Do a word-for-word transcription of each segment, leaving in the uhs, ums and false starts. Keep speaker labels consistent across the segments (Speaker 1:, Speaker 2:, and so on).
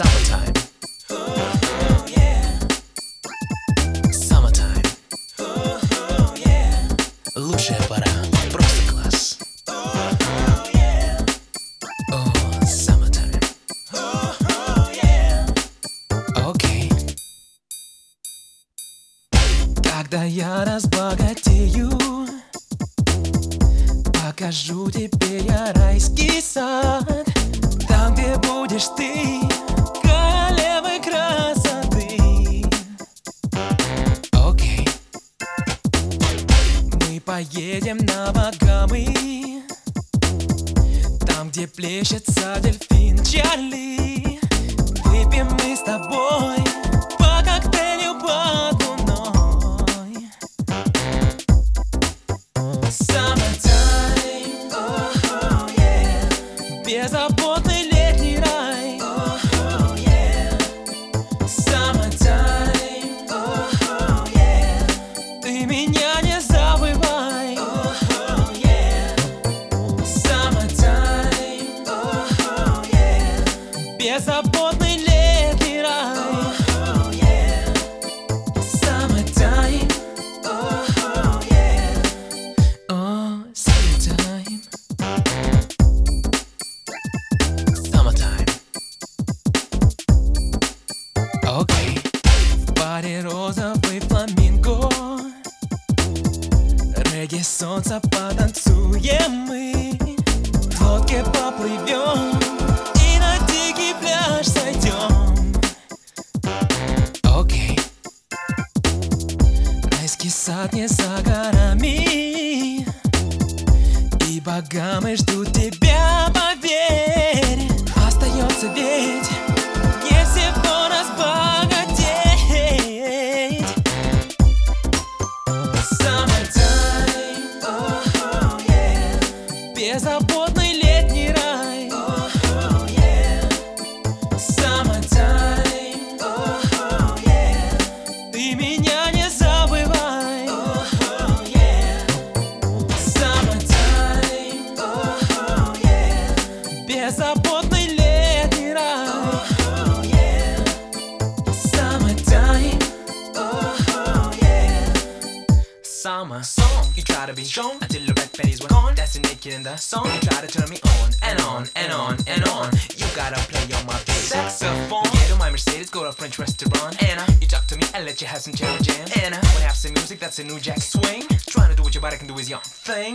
Speaker 1: Summertime.
Speaker 2: Oh, yeah.
Speaker 1: Summertime.
Speaker 2: Oh, yeah.
Speaker 1: Лучшая пора, просто класс.
Speaker 2: Oh, yeah.
Speaker 1: О, summertime.
Speaker 2: Oh, yeah.
Speaker 1: Окей. Когда я разбогатею, покажу тебе я райский сад. Там, где будешь ты королевой красоты. Окей. Мы поедем на Багамы, там, где плещется дельфин Чарли. Выпьем мы с тобой по коктейлю под луной. Summertime,
Speaker 2: Oh, yeah.
Speaker 1: беззаботный летний рай.
Speaker 2: Oh, yeah.
Speaker 1: Summertime,
Speaker 2: Oh, yeah.
Speaker 1: ты меня не забывай.
Speaker 2: Oh, yeah.
Speaker 1: Summertime,
Speaker 2: Oh, yeah.
Speaker 1: беззаботный летний рай.
Speaker 2: Oh, yeah.
Speaker 1: Summertime,
Speaker 2: Oh, yeah.
Speaker 1: oh, summertime. Summertime. Окей. В баре розовый фламинго, регги солнца потанцуем мы, в лодке поплывем и на дикий пляж сойдем. Окей. Райский сад не за горами, и Багамы ждут тебя, поверь. Остается ведь не всего разбогатеть. Summertime,
Speaker 2: Oh, yeah.
Speaker 1: беззаботный летний рай.
Speaker 2: Oh, yeah.
Speaker 1: Summertime,
Speaker 2: Oh, yeah.
Speaker 1: ты меня не забывай.
Speaker 2: Oh, yeah.
Speaker 1: Summertime,
Speaker 2: Oh, yeah.
Speaker 1: беззаботный летний рай.
Speaker 2: Oh, yeah.
Speaker 1: Summertime,
Speaker 2: Oh, yeah.
Speaker 1: summer song. You try to be strong until your red panties were gone. Dancing naked in the song. You try to turn me on and on and on and on. You gotta play on my bass saxophone. You get on my Mercedes, go to a French restaurant. And uh, you talk to me and let you have some cherry jam. And uh, wanna have some music that's a new jack swing. Trying to do what your body can do is your thing.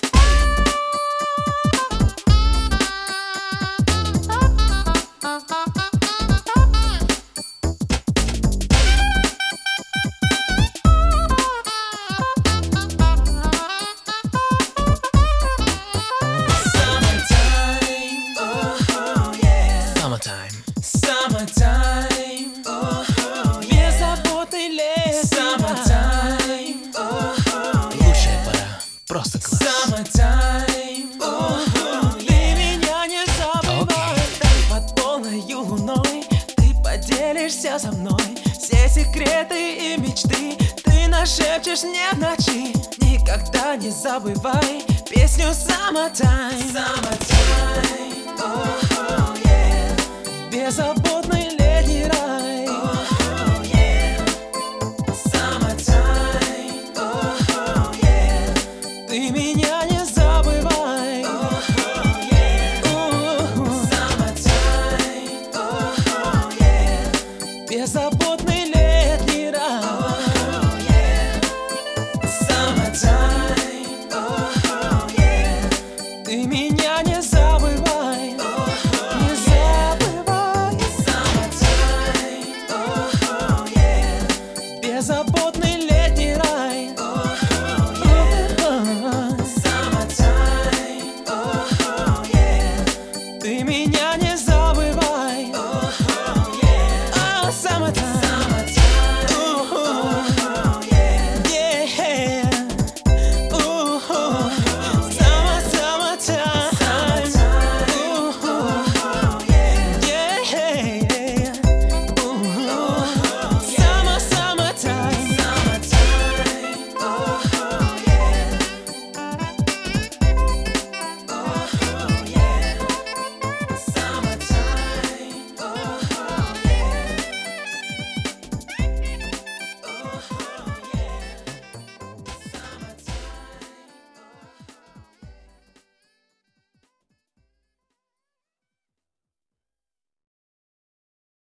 Speaker 1: Summertime,
Speaker 2: Oh, yeah.
Speaker 1: summertime, summertime.
Speaker 2: Oh, yeah.
Speaker 1: Беззаботный лес. Summertime,
Speaker 2: Oh,
Speaker 1: лучшая пора, просто класс. Summertime, ты меня не забывай. Там под полной луной ты поделишься со мной. Все секреты и мечты ты нашепчешь мне в ночи. Никогда не забывай песню Summertime.
Speaker 2: Summertime, oh, yeah.
Speaker 1: Беззаботный летний рай.
Speaker 2: Oh, yeah. Summertime, oh, yeah.
Speaker 1: Ты меня не забывай.
Speaker 2: Oh, yeah.
Speaker 1: У-у-у.
Speaker 2: Summertime, oh, yeah.
Speaker 1: Беззаботный летний рай.
Speaker 2: Oh, yeah.
Speaker 1: Summertime,
Speaker 2: Oh, yeah.
Speaker 1: ты меня